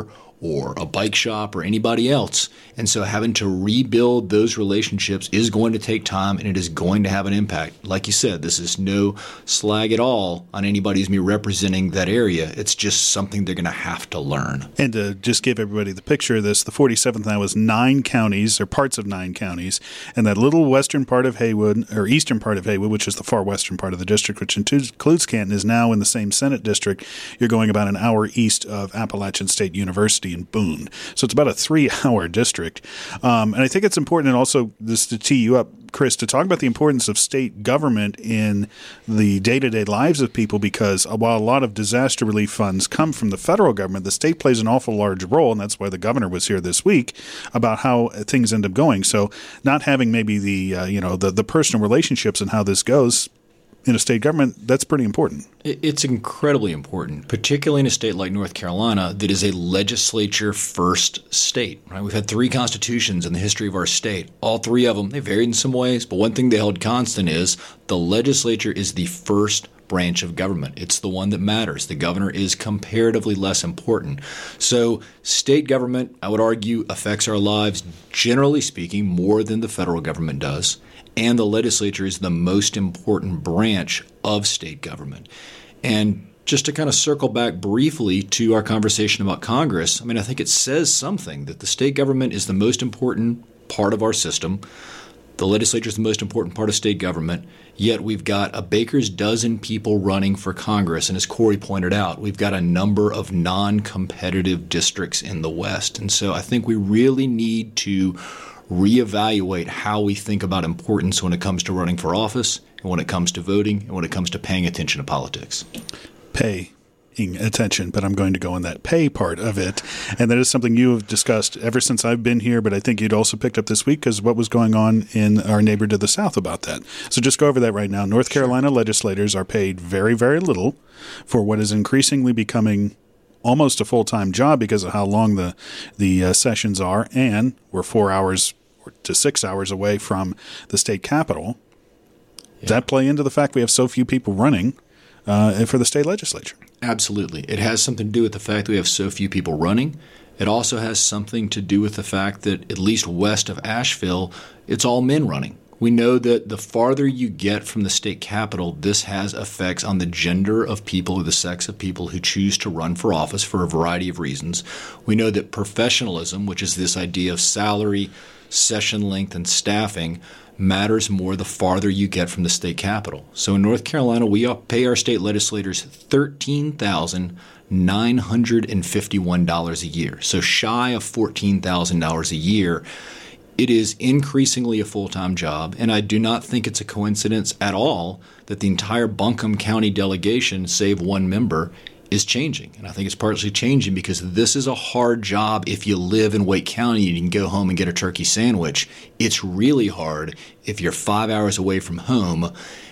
or a bike shop or anybody else. And so having to rebuild those relationships is going to take time, and it is going to have an impact. Like you said, this is no slag at all on anybody who's me representing that area. It's just something they're going to have to learn. And to just give everybody the picture of this, the forty-seventh now is nine counties, or parts of nine counties, and that little western part of Haywood, or eastern part of Haywood, which is the far western part of the district, which includes Canton, is now in the same Senate district. You're going about an hour east of Appalachian State University in Boone. So it's about a three-hour district. Um, and I think it's important, and also this to tee you up, Chris, to talk about the importance of state government in the day-to-day lives of people, because while a lot of disaster relief funds come from the federal government, the state plays an awful large role, and that's why the governor was here this week about how things end up going. So not having maybe the uh, you know the, the personal relationships and how this goes in a state government, that's pretty important. It's incredibly important, particularly in a state like North Carolina that is a legislature-first state. Right? We've had three constitutions in the history of our state. All three of them, they varied in some ways, but one thing they held constant is the legislature is the first branch of government. It's the one that matters. The governor is comparatively less important. So state government, I would argue, affects our lives, generally speaking, more than the federal government does. And the legislature is the most important branch of state government. And just to kind of circle back briefly to our conversation about Congress, I mean, I think it says something that the state government is the most important part of our system. The legislature is the most important part of state government, yet we've got a baker's dozen people running for Congress. And as Corey pointed out, we've got a number of non-competitive districts in the West. And so I think we really need to reevaluate how we think about importance when it comes to running for office, and when it comes to voting, and when it comes to paying attention to politics. Paying attention, but I'm going to go on that pay part of it. And that is something you have discussed ever since I've been here, but I think you'd also picked up this week because what was going on in our neighbor to the south about that. So just go over that right now. North Carolina legislators are paid very, very little for what is increasingly becoming almost a full-time job because of how long the the uh, sessions are, and we're four hours to six hours away from the state capitol. Yeah. Does that play into the fact we have so few people running uh, for the state legislature? Absolutely. It has something to do with the fact that we have so few people running. It also has something to do with the fact that at least west of Asheville, it's all men running. We know that the farther you get from the state capitol, this has effects on the gender of people or the sex of people who choose to run for office for a variety of reasons. We know that professionalism, which is this idea of salary, session length, and staffing, matters more the farther you get from the state capitol. So in North Carolina, we pay our state legislators thirteen thousand nine hundred fifty-one dollars a year, so shy of fourteen thousand dollars a year. It is increasingly a full-time job, and I do not think it's a coincidence at all that the entire Buncombe County delegation, save one member, is changing. And I think it's partly changing because this is a hard job if you live in Wake County and you can go home and get a turkey sandwich. It's really hard if you're five hours away from home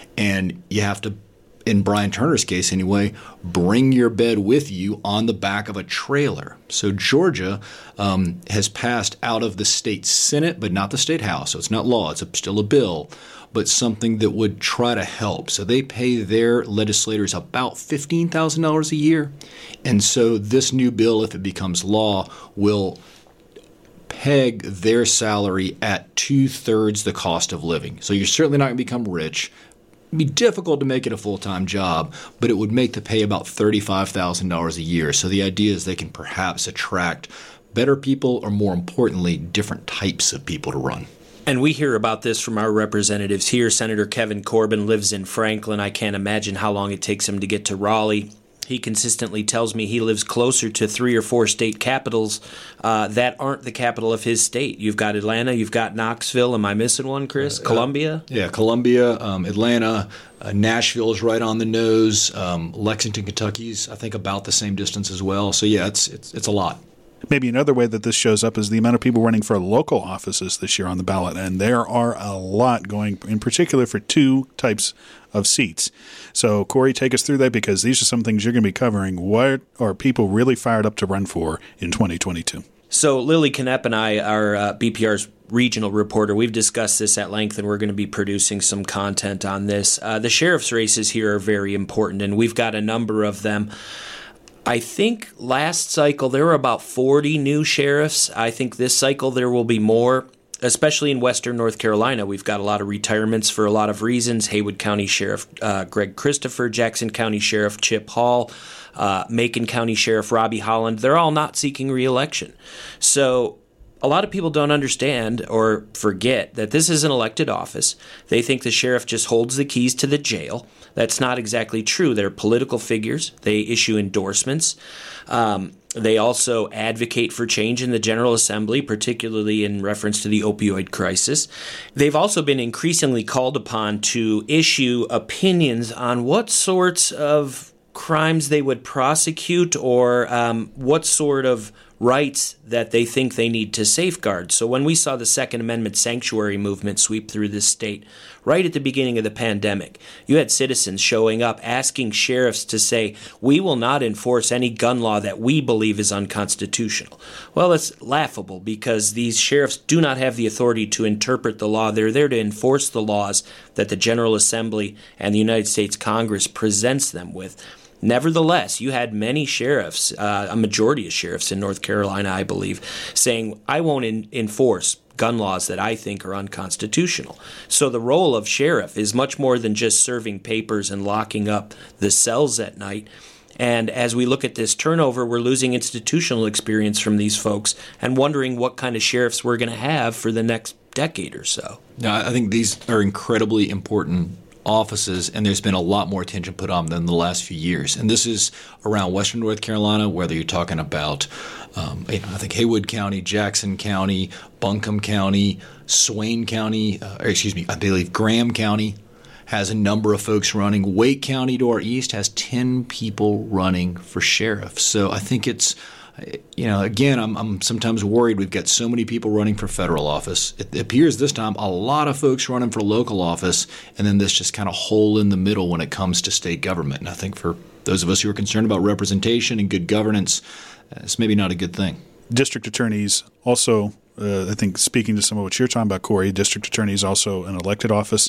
and you have to, in Brian Turner's case anyway, bring your bed with you on the back of a trailer. So Georgia um, has passed out of the state Senate, but not the state House. So it's not law. It's a, still a bill, but something that would try to help. So they pay their legislators about fifteen thousand dollars a year. And so this new bill, if it becomes law, will peg their salary at two-thirds the cost of living. So you're certainly not going to become rich. It'd be difficult to make it a full-time job, but it would make the pay about thirty-five thousand dollars a year. So the idea is they can perhaps attract better people, or more importantly, different types of people to run. And we hear about this from our representatives here. Senator Kevin Corbin lives in Franklin. I can't imagine how long it takes him to get to Raleigh. He consistently tells me he lives closer to three or four state capitals uh, that aren't the capital of his state. You've got Atlanta, you've got Knoxville. Am I missing one, Chris? Uh, Columbia? Yeah, Columbia, um, Atlanta, uh, Nashville is right on the nose. Um, Lexington, Kentucky's, I think, about the same distance as well. So, yeah, it's it's it's a lot. Maybe another way that this shows up is the amount of people running for local offices this year on the ballot. And there are a lot going, in particular for two types of seats. So, Corey, take us through that, because these are some things you're going to be covering. What are people really fired up to run for in twenty twenty-two? So, Lily Knepp and I are uh, B P R's regional reporter. We've discussed this at length, and we're going to be producing some content on this. Uh, the sheriff's races here are very important, and we've got a number of them. I think last cycle there were about forty new sheriffs. I think this cycle there will be more, especially in western North Carolina. We've got a lot of retirements for a lot of reasons. Haywood County Sheriff uh, Greg Christopher, Jackson County Sheriff Chip Hall, uh, Macon County Sheriff Robbie Holland. They're all not seeking re-election. So a lot of people don't understand or forget that this is an elected office. They think the sheriff just holds the keys to the jail. That's not exactly true. They're political figures. They issue endorsements. Um, they also advocate for change in the General Assembly, particularly in reference to the opioid crisis. They've also been increasingly called upon to issue opinions on what sorts of crimes they would prosecute or um, what sort of rights that they think they need to safeguard. So when we saw the Second Amendment sanctuary movement sweep through this state right at the beginning of the pandemic, you had citizens showing up asking sheriffs to say, we will not enforce any gun law that we believe is unconstitutional. Well, it's laughable because these sheriffs do not have the authority to interpret the law. They're there to enforce the laws that the General Assembly and the United States Congress presents them with. Nevertheless, you had many sheriffs, uh, a majority of sheriffs in North Carolina, I believe, saying, I won't in- enforce gun laws that I think are unconstitutional. So the role of sheriff is much more than just serving papers and locking up the cells at night. And as we look at this turnover, we're losing institutional experience from these folks and wondering what kind of sheriffs we're going to have for the next decade or so. Now, I think these are incredibly important offices, and there's been a lot more attention put on them in the last few years. And this is around western North Carolina, whether you're talking about, um, you know, I think Haywood County, Jackson County, Buncombe County, Swain County, uh, or excuse me, I believe Graham County has a number of folks running. Wake County to our east has ten people running for sheriff. So I think it's, you know, again, I'm, I'm sometimes worried we've got so many people running for federal office. It appears this time a lot of folks running for local office, and then this just kind of hole in the middle when it comes to state government. And I think for those of us who are concerned about representation and good governance, it's maybe not a good thing. District attorneys also, uh, I think, speaking to some of what you're talking about, Corey, district attorneys also an elected office.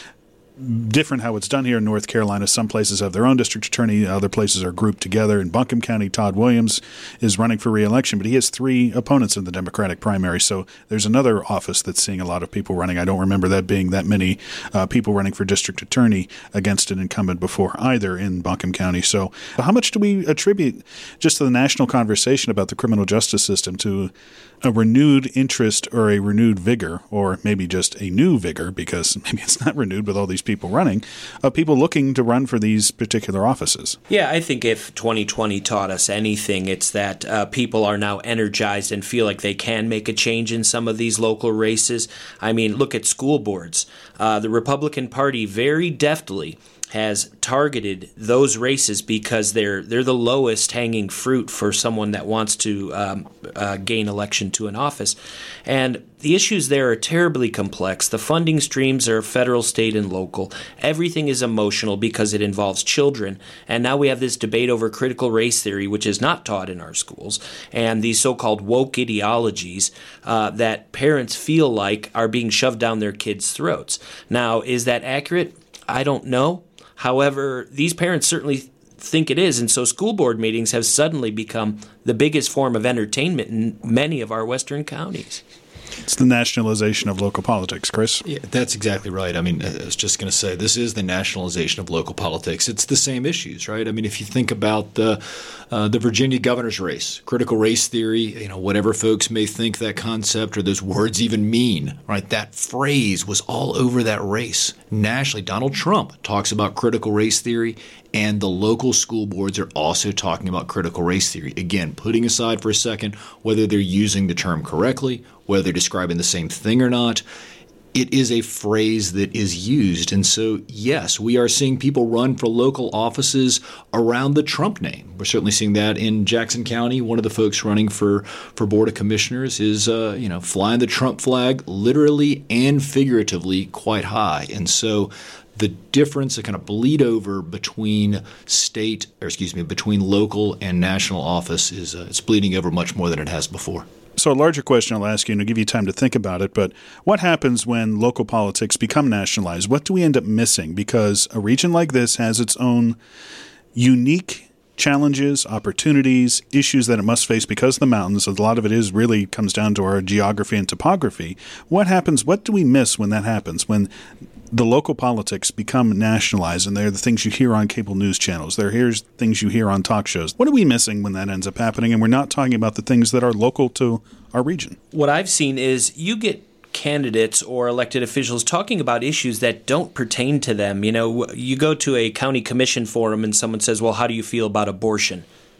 Different how it's done here in North Carolina. Some places have their own district attorney. Other places are grouped together. In Buncombe County, Todd Williams is running for re-election, but he has three opponents in the Democratic primary. So there's another office that's seeing a lot of people running. I don't remember that being that many uh, people running for district attorney against an incumbent before either in Buncombe County. So how much do we attribute just to the national conversation about the criminal justice system to a renewed interest or a renewed vigor, or maybe just a new vigor, because maybe it's not renewed with all these people running, of people looking to run for these particular offices? Yeah, I think if twenty twenty taught us anything, it's that uh, people are now energized and feel like they can make a change in some of these local races. I mean, look at school boards. Uh, the Republican Party very deftly has targeted those races because they're they're the lowest hanging fruit for someone that wants to um, uh, gain election to an office. And the issues there are terribly complex. The funding streams are federal, state, and local. Everything is emotional because it involves children. And now we have this debate over critical race theory, which is not taught in our schools, and these so-called woke ideologies uh, that parents feel like are being shoved down their kids' throats. Now, is that accurate? I don't know. However, these parents certainly think it is, and so school board meetings have suddenly become the biggest form of entertainment in many of our western counties. It's the nationalization of local politics, Chris. Yeah, that's exactly right. I mean, I was just going to say, this is the nationalization of local politics. It's the same issues, right? I mean, if you think about the uh, the Virginia governor's race, critical race theory, you know, whatever folks may think that concept or those words even mean, right? That phrase was all over that race. Nationally, Donald Trump talks about critical race theory, and the local school boards are also talking about critical race theory. Again, putting aside for a second whether they're using the term correctly, whether they're describing the same thing or not, it is a phrase that is used. And so, yes, we are seeing people run for local offices around the Trump name. We're certainly seeing that in Jackson County. One of the folks running for, for Board of Commissioners is, uh, you know, flying the Trump flag literally and figuratively quite high. And so the difference, the kind of bleed over between state, or excuse me, between local and national office is uh, it's bleeding over much more than it has before. So a larger question I'll ask you, and I'll give you time to think about it, but what happens when local politics become nationalized? What do we end up missing? Because a region like this has its own unique challenges, opportunities, issues that it must face because of the mountains. A lot of it is really comes down to our geography and topography. What happens? What do we miss when that happens? When the local politics become nationalized, and they're the things you hear on cable news channels. They're here's things you hear on talk shows. What are we missing when that ends up happening? And we're not talking about the things that are local to our region. What I've seen is you get candidates or elected officials talking about issues that don't pertain to them. You know, you go to a county commission forum and someone says, well, how do you feel about abortion?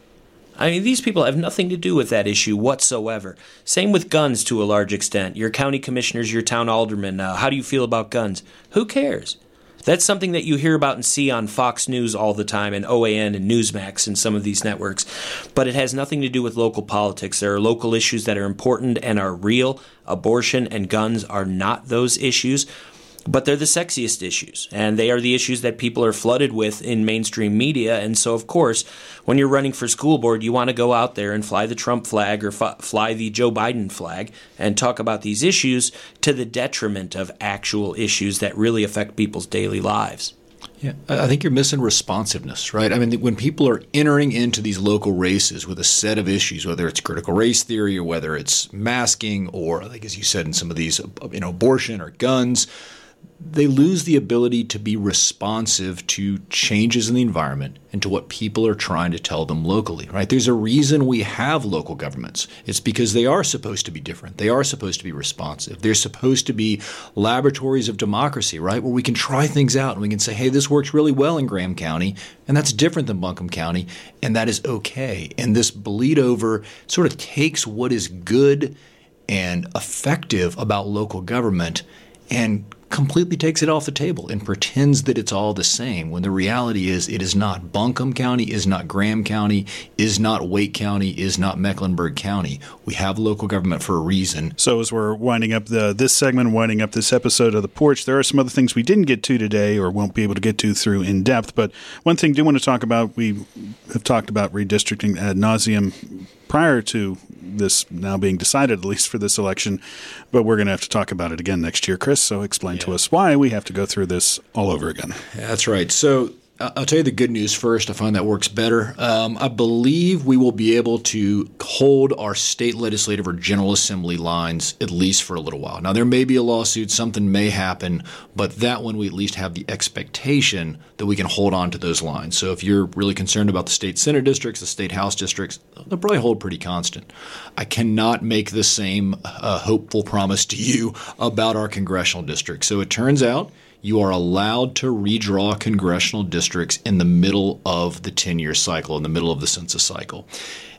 I mean, these people have nothing to do with that issue whatsoever. Same with guns to a large extent. Your county commissioners, your town aldermen, uh, how do you feel about guns? Who cares? That's something that you hear about and see on Fox News all the time, and O A N and Newsmax and some of these networks. But it has nothing to do with local politics. There are local issues that are important and are real. Abortion and guns are not those issues, but they're the sexiest issues, and they are the issues that people are flooded with in mainstream media. And so, of course, when you're running for school board, you want to go out there and fly the Trump flag or f- fly the Joe Biden flag and talk about these issues to the detriment of actual issues that really affect people's daily lives. Yeah, I think you're missing responsiveness, right? I mean, when people are entering into these local races with a set of issues, whether it's critical race theory or whether it's masking or, I think, as you said, in some of these, you know, abortion or guns, they lose the ability to be responsive to changes in the environment and to what people are trying to tell them locally, right? There's a reason we have local governments. It's because they are supposed to be different. They are supposed to be responsive. They're supposed to be laboratories of democracy, right? Where we can try things out and we can say, hey, this works really well in Graham County, and that's different than Buncombe County, and that is okay. And this bleed over sort of takes what is good and effective about local government and completely takes it off the table and pretends that it's all the same, when the reality is it is not. Buncombe County is not Graham County, is not Wake County, is not Mecklenburg County. We have local government for a reason. So as we're winding up the, this segment, winding up this episode of The Porch, there are some other things we didn't get to today or won't be able to get to through in depth. But one thing I do want to talk about, we have talked about redistricting ad nauseum prior to this now being decided, at least for this election, but we're going to have to talk about it again next year, Chris. So explain yeah. to us why we have to go through this all over again. Yeah, that's right. So I'll tell you the good news first. I find that works better. Um, I believe we will be able to hold our state legislative or General Assembly lines at least for a little while. Now, there may be a lawsuit, something may happen, but that one we at least have the expectation that we can hold on to those lines. So if you're really concerned about the state Senate districts, the state House districts, they'll probably hold pretty constant. I cannot make the same uh, hopeful promise to you about our congressional districts. So it turns out you are allowed to redraw congressional districts in the middle of the ten-year cycle, in the middle of the census cycle.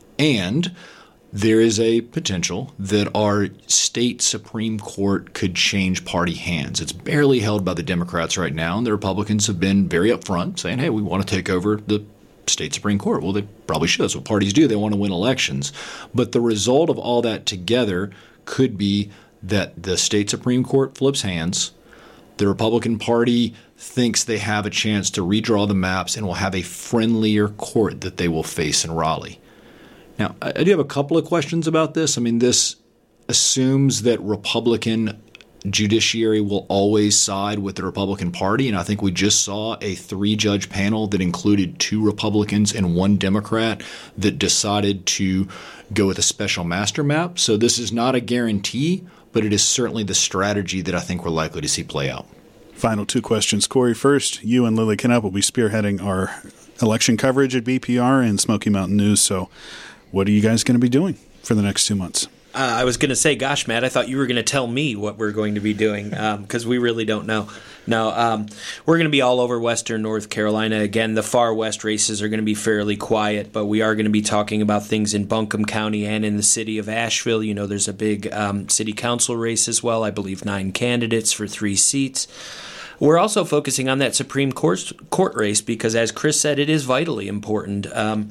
And there is a potential that our state Supreme Court could change party hands. It's barely held by the Democrats right now, and the Republicans have been very upfront, saying, hey, we want to take over the state Supreme Court. Well, they probably should. That's what parties do. They want to win elections. But the result of all that together could be that the state Supreme Court flips hands. The Republican Party thinks they have a chance to redraw the maps and will have a friendlier court that they will face in Raleigh. Now, I do have a couple of questions about this. I mean, this assumes that Republican judiciary will always side with the Republican Party, and I think we just saw a three-judge panel that included two Republicans and one Democrat that decided to go with a special master map. So this is not a guarantee, but it is certainly the strategy that I think we're likely to see play out. Final two questions. Corey, first, you and Lily Knapp will be spearheading our election coverage at B P R and Smoky Mountain News. So what are you guys going to be doing for the next two months? Uh, I was going to say, gosh, Matt, I thought you were going to tell me what we're going to be doing because um, we really don't know. No, um, we're going to be all over western North Carolina. Again, the far west races are going to be fairly quiet, but we are going to be talking about things in Buncombe County and in the city of Asheville. You know, there's a big um, city council race as well. I believe nine candidates for three seats. We're also focusing on that Supreme Court, court race because, as Chris said, it is vitally important. Um,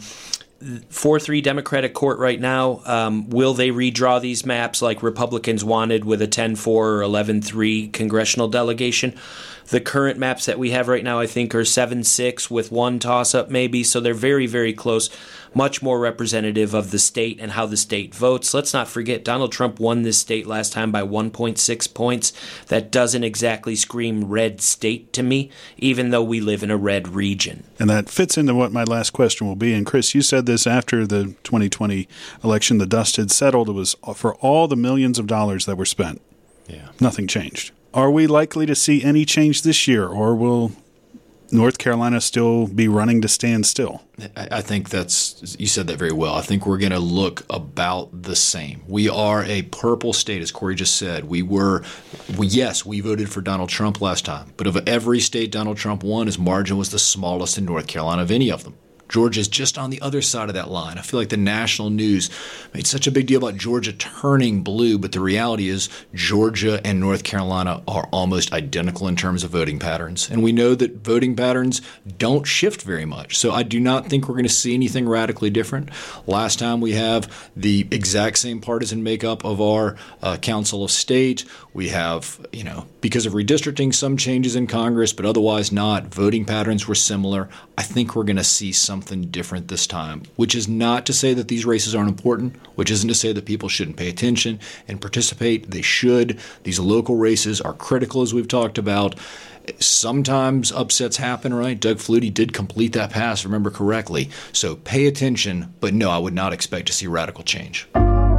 four three Democratic court right now. Um, will they redraw these maps like Republicans wanted with a ten four or eleven three congressional delegation? The current maps that we have right now, I think, are seven six with one toss-up maybe, so they're very, very close. much more representative of the state and how the state votes. Let's not forget, Donald Trump won this state last time by one point six points. That doesn't exactly scream red state to me, even though we live in a red region. And that fits into what my last question will be. And Chris, you said this after the twenty twenty election, the dust had settled. It was for all the millions of dollars that were spent. Yeah. Nothing changed. Are we likely to see any change this year, or will North Carolina still be running to stand still? I think that's, you said that very well. I think we're going to look about the same. We are a purple state, as Corey just said. We were, we, yes, we voted for Donald Trump last time, but of every state Donald Trump won, his margin was the smallest in North Carolina of any of them. Georgia's just on the other side of that line. I feel like the national news made such a big deal about Georgia turning blue, but the reality is Georgia and North Carolina are almost identical in terms of voting patterns. And we know that voting patterns don't shift very much. So I do not think we're going to see anything radically different. Last time we have the exact same partisan makeup of our uh, Council of State. We have, you know, because of redistricting, some changes in Congress, but otherwise not. Voting patterns were similar. I think we're going to see some something different this time, which is not to say that these races aren't important, which isn't to say that people shouldn't pay attention and participate. They should. These local races are critical, as we've talked about. Sometimes upsets happen, right? Doug Flutie did complete that pass, remember correctly. So pay attention, but no, I would not expect to see radical change.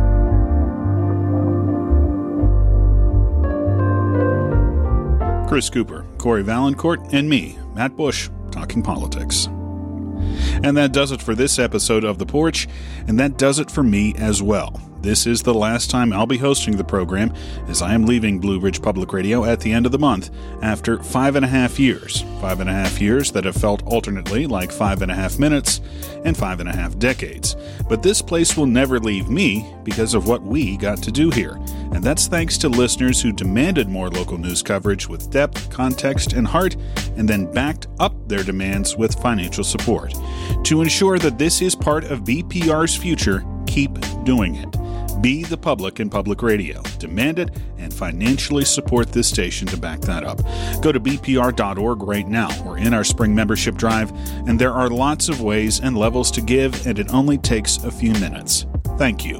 Chris Cooper, Corey Valancourt, and me, Matt Bush, talking politics. And that does it for this episode of The Porch, and that does it for me as well. This is the last time I'll be hosting the program, as I am leaving Blue Ridge Public Radio at the end of the month after five and a half years. Five and a half years that have felt alternately like five and a half minutes and five and a half decades. But this place will never leave me because of what we got to do here. And that's thanks to listeners who demanded more local news coverage with depth, context, and heart, and then backed up their demands with financial support. To ensure that this is part of B P R's future, keep doing it. Be the public in public radio. Demand it and financially support this station to back that up. Go to B P R dot org right now. We're in our spring membership drive, and there are lots of ways and levels to give, and it only takes a few minutes. Thank you.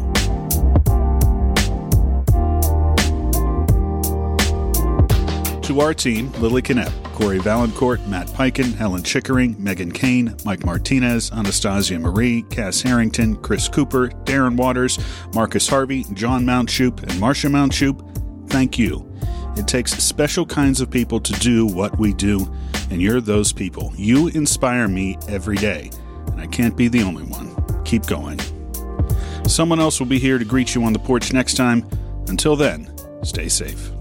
To our team, Lily Knepp, Corey Valancourt, Matt Piken, Helen Chickering, Megan Kane, Mike Martinez, Anastasia Marie, Cass Harrington, Chris Cooper, Darren Waters, Marcus Harvey, John Mountshoop, and Marcia Mountshoop, thank you. It takes special kinds of people to do what we do, and you're those people. You inspire me every day, and I can't be the only one. Keep going. Someone else will be here to greet you on the porch next time. Until then, stay safe.